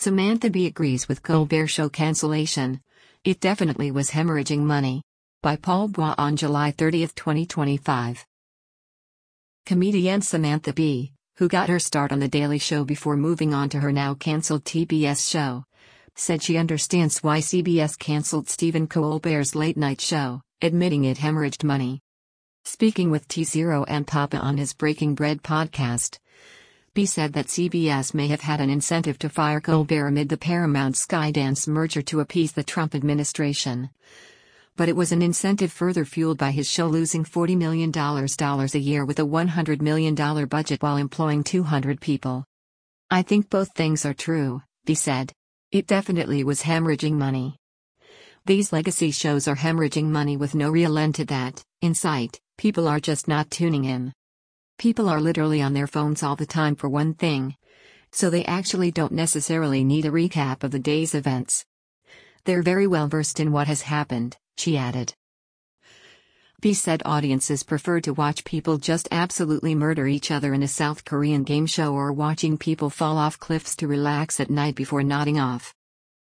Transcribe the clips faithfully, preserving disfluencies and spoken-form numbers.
Samantha Bee agrees with Colbert Show cancellation. It definitely was hemorrhaging money. By Paul Bois on July thirtieth, twenty twenty-five. Comedienne Samantha Bee, who got her start on The Daily Show before moving on to her now cancelled T B S show, said she understands why C B S cancelled Stephen Colbert's late-night show, admitting it hemorrhaged money. Speaking with T Zero and Papa on his Breaking Bread podcast, Bee said that C B S may have had an incentive to fire Colbert amid the Paramount-Skydance merger to appease the Trump administration. But it was an incentive further fueled by his show losing forty million dollars a year with a one hundred million dollars budget while employing two hundred people. "I think both things are true," Bee said. "It definitely was hemorrhaging money. These legacy shows are hemorrhaging money with no real end to that in sight. People are just not tuning in. People are literally on their phones all the time for one thing, so they actually don't necessarily need a recap of the day's events. They're very well versed in what has happened," she added. Bee said audiences prefer to watch people just absolutely murder each other in a South Korean game show or watching people fall off cliffs to relax at night before nodding off.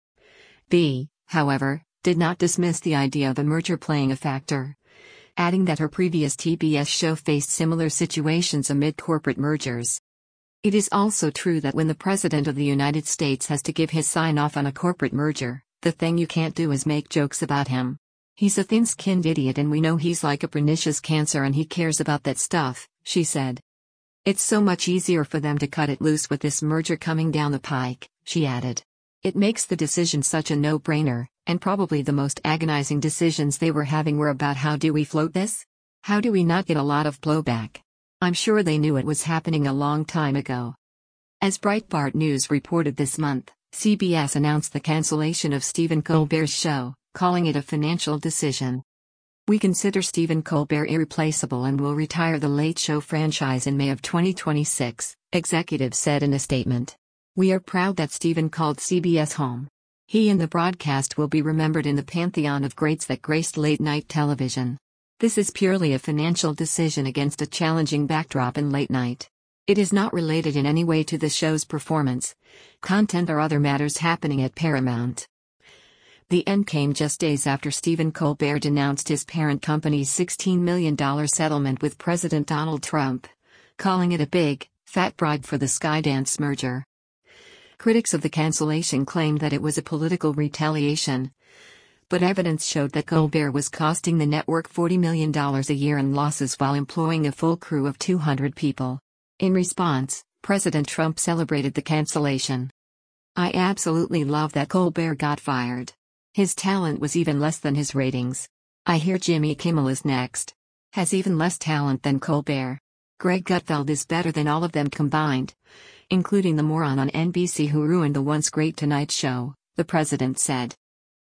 Bee, however, did not dismiss the idea of a merger playing a factor, adding that her previous T B S show faced similar situations amid corporate mergers. "It is also true that when the President of the United States has to give his sign-off on a corporate merger, the thing you can't do is make jokes about him. He's a thin-skinned idiot and we know he's like a pernicious cancer and he cares about that stuff," she said. "It's so much easier for them to cut it loose with this merger coming down the pike," she added. "It makes the decision such a no-brainer. And probably the most agonizing decisions they were having were about how do we float this? How do we not get a lot of blowback? I'm sure they knew it was happening a long time ago." As Breitbart News reported this month, C B S announced the cancellation of Stephen Colbert's show, calling it a financial decision. "We consider Stephen Colbert irreplaceable and will retire the Late Show franchise in May of twenty twenty-six, executives said in a statement. "We are proud that Stephen called C B S home. He and the broadcast will be remembered in the pantheon of greats that graced late-night television. This is purely a financial decision against a challenging backdrop in late night. It is not related in any way to the show's performance, content or other matters happening at Paramount." The end came just days after Stephen Colbert denounced his parent company's sixteen million dollars settlement with President Donald Trump, calling it a big, fat bribe for the Skydance merger. Critics of the cancellation claimed that it was a political retaliation, but evidence showed that Colbert was costing the network forty million dollars a year in losses while employing a full crew of two hundred people. In response, President Trump celebrated the cancellation. "I absolutely love that Colbert got fired. His talent was even less than his ratings. I hear Jimmy Kimmel is next. Has even less talent than Colbert. Greg Gutfeld is better than all of them combined, including the moron on N B C who ruined the once great Tonight Show," the president said.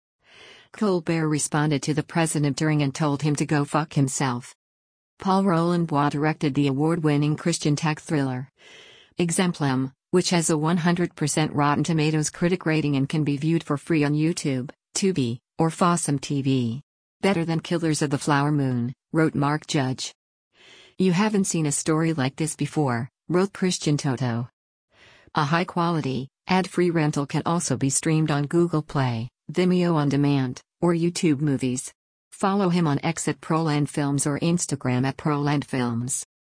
Colbert responded to the president during and told him to go fuck himself. Paul Roland Bois directed the award-winning Christian tech thriller Exemplum, which has a one hundred percent Rotten Tomatoes critic rating and can be viewed for free on YouTube, Tubi, or Fossum T V. "Better than Killers of the Flower Moon," wrote Mark Judge. "You haven't seen a story like this before," wrote Christian Toto. A high-quality, ad-free rental can also be streamed on Google Play, Vimeo On Demand, or YouTube Movies. Follow him on X at Proland Films or Instagram at Proland Films.